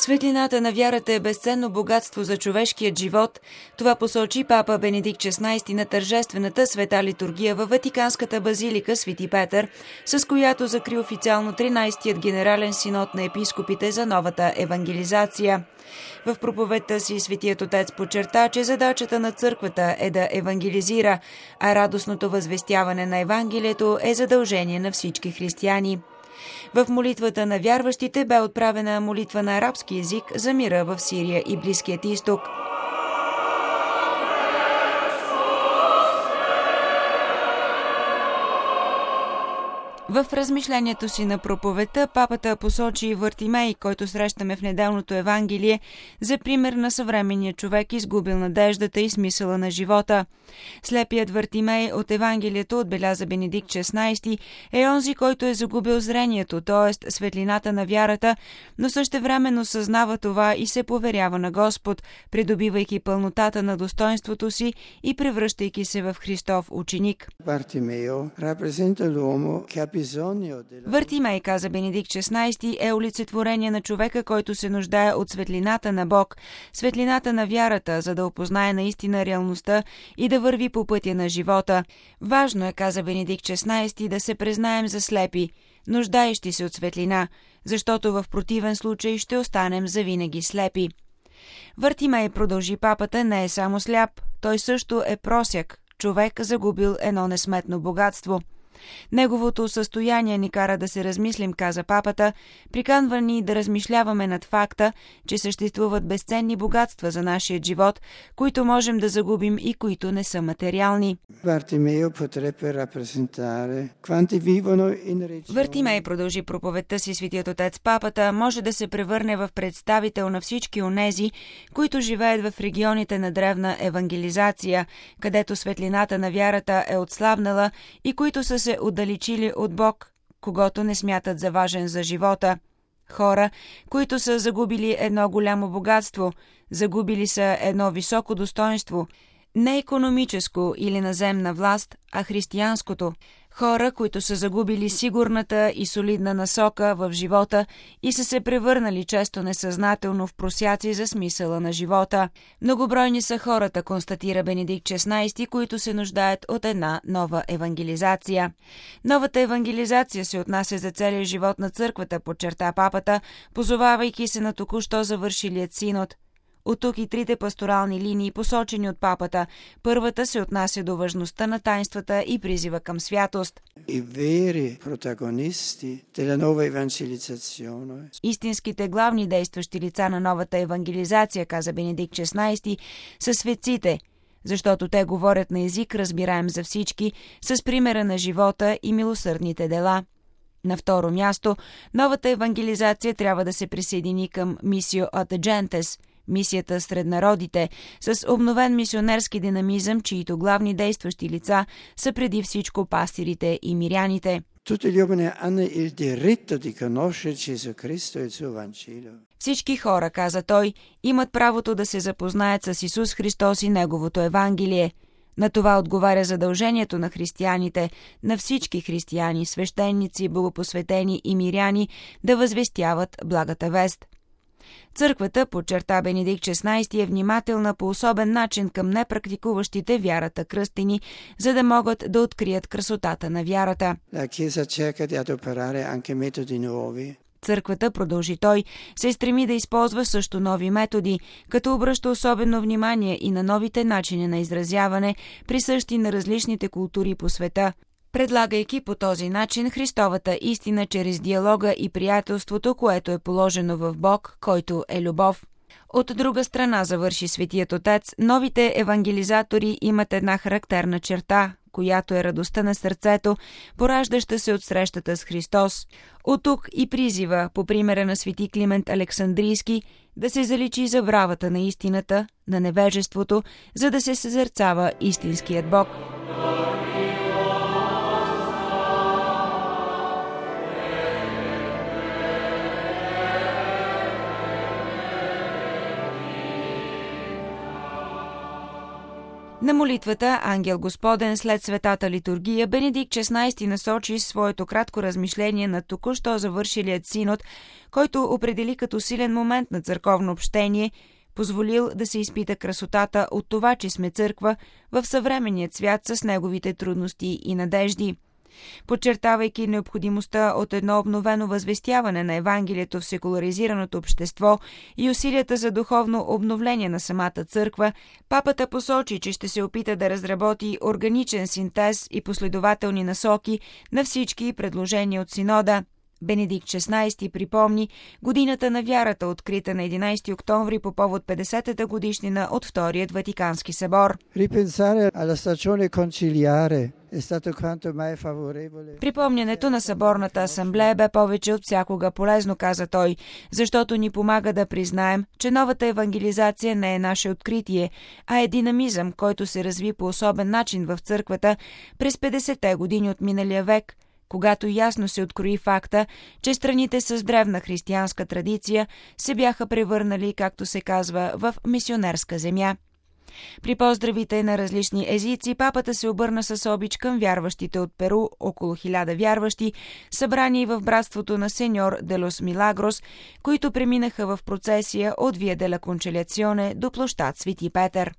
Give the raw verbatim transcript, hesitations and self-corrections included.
Светлината на вярата е безценно богатство за човешкият живот. Това посочи папа Бенедикт шестнайсети на тържествената света литургия във Ватиканската базилика Свети Петър, с която закри официално тринайсетият генерален синод на епископите за новата евангелизация. В проповедта си Светият Отец подчерта, че задачата на църквата е да евангелизира, а радостното възвестяване на Евангелието е задължение на всички християни. В молитвата на вярващите бе отправена молитва на арабски език за мира в Сирия и Близкият изток. В размишлението си на проповедта папата посочи Вартимей, който срещаме в неделното Евангелие, за пример на съвременния човек, изгубил надеждата и смисъла на живота. Слепият Вартимей от Евангелието, отбеляза Бенедикт шестнайсети, е онзи, който е загубил зрението, т.е. светлината на вярата, но същевременно съзнава това и се поверява на Господ, придобивайки пълнотата на достоинството си и превръщайки се в Христов ученик. Вартимей, каза Бенедикт шестнайсети, е олицетворение на човека, който се нуждае от светлината на Бог, светлината на вярата, за да опознае наистина реалността и да върви по пътя на живота. Важно е, каза Бенедикт шестнайсети, да се признаем за слепи, нуждаещи се от светлина, защото в противен случай ще останем завинаги слепи. Вартимей, продължи папата, не е само сляп, той също е просяк, човек загубил едно несметно богатство. Неговото състояние ни кара да се размислим, каза папата, приканва ни да размишляваме над факта, че съществуват безценни богатства за нашия живот, които можем да загубим и които не са материални. Вартимей, продължи проповедта си Светият Отец папата, може да се превърне в представител на всички онези, които живеят в регионите на древна евангелизация, където светлината на вярата е отслабнала и които са се отдалечили от Бог, когото не смятат за важен за живота. Хора, които са загубили едно голямо богатство, загубили са едно високо достоинство, не икономическо или наземна власт, а християнското. Хора, които са загубили сигурната и солидна насока в живота и са се превърнали често несъзнателно в просяци за смисъла на живота. Многобройни са хората, констатира Бенедикт шестнайсети, които се нуждаят от една нова евангелизация. Новата евангелизация се отнася за целия живот на църквата, подчерта папата, позовавайки се на току-що завършилият синод. От тук и трите пасторални линии, посочени от папата. Първата се отнася до важността на таинствата и призива към святост. Истинските главни действащи лица на новата евангелизация, каза Бенедикт шестнайсети, са светците, защото те говорят на език, разбираем за всички, с примера на живота и милосърдните дела. На второ място, новата евангелизация трябва да се присъедини към Мисио ad Gentes, мисията сред народите, с обновен мисионерски динамизъм, чието главни действащи лица са преди всичко пастирите и миряните. Всички хора, каза той, имат правото да се запознаят с Исус Христос и Неговото Евангелие. На това отговаря задължението на християните, на всички християни, свещеници, богопосветени и миряни, да възвестяват благата вест. Църквата, подчерта Бенедикт шестнайсети, е внимателна по особен начин към непрактикуващите вярата кръстени, за да могат да открият красотата на вярата. Църквата, продължи той, се стреми да използва също нови методи, като обръща особено внимание и на новите начини на изразяване, присъщи на различните култури по света, предлагайки по този начин Христовата истина чрез диалога и приятелството, което е положено в Бог, който е любов. От друга страна, завърши Светият Отец, новите евангелизатори имат една характерна черта, която е радостта на сърцето, пораждаща се от срещата с Христос. От тук и призива, по примера на свети Климент Александрийски, да се заличи забравата на истината, на невежеството, за да се съзерцава истинският Бог. На молитвата Ангел Господен след светата литургия Бенедикт шестнайсети насочи своето кратко размишление на току-що завършилият синод, който определи като силен момент на църковно общение, позволил да се изпита красотата от това, че сме църква в съвременният свят с неговите трудности и надежди. Подчертавайки необходимостта от едно обновено възвестяване на Евангелието в секуларизираното общество и усилията за духовно обновление на самата църква, папата посочи, че ще се опита да разработи органичен синтез и последователни насоки на всички предложения от синода. Бенедикт шестнайсети припомни годината на вярата, открита на единайсети октомври по повод петдесетата годишнина от Вторият Ватикански събор. Припомнянето на съборната асамблея бе повече от всякога полезно, каза той, защото ни помага да признаем, че новата евангелизация не е наше откритие, а е динамизъм, който се разви по особен начин в църквата през петдесетте години от миналия век, когато ясно се открои факта, че страните с древна християнска традиция се бяха превърнали, както се казва, в мисионерска земя. При поздравите на различни езици, папата се обърна с обич към вярващите от Перу, около хиляда вярващи, събрани в братството на Сеньор де лос Милагрос, които преминаха в процесия от Вия де ла Кончилиационе до площад Свети Петър.